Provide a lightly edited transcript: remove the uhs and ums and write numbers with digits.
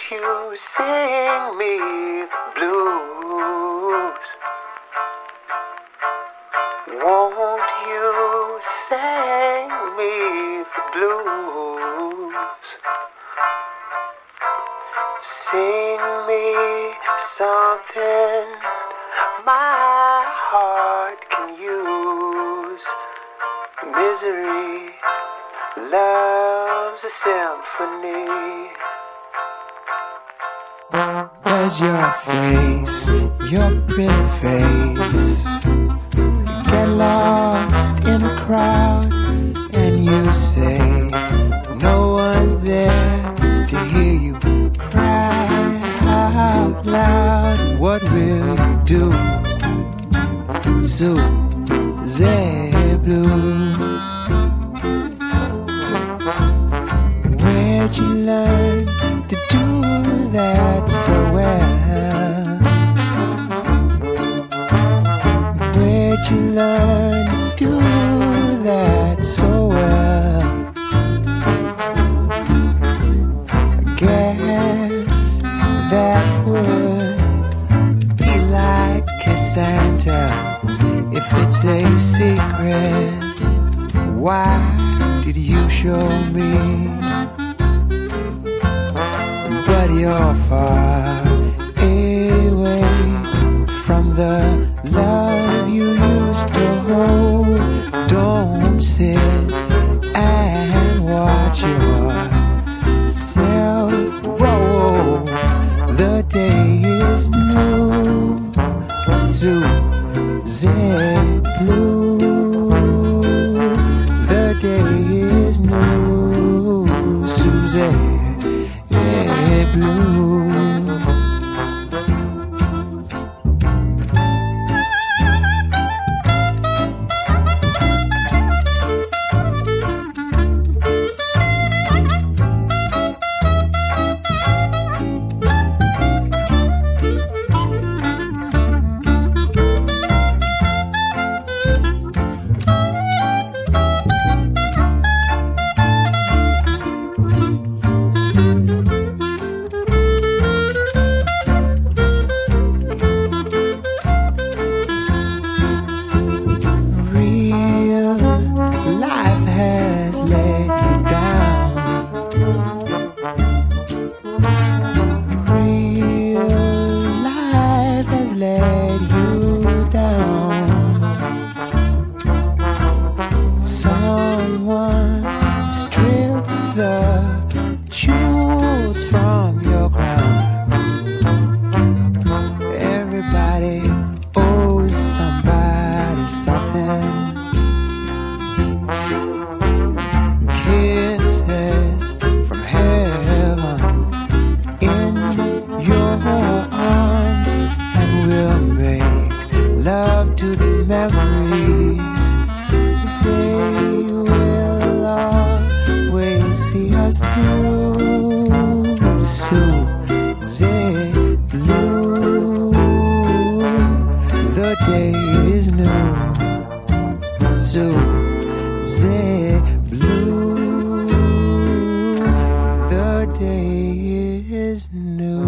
you sing me blues? Won't you sing me the blues? Sing me something my heart can use. Misery loves a symphony. Does your face, your pretty face, get lost in a crowd and you say no one's there to hear you cry out loud? What will you do? Susie Blue, where'd you learn to do that so well? Where'd you learn to do that so well? I guess that would be like kiss and tell. If it's a secret, why did you show me? But you're far away from the love you used to hold. Don't sit and watch yourself roll. The day is new, Susie Blue. The day is new, Susie Blue. Blue, the day is new.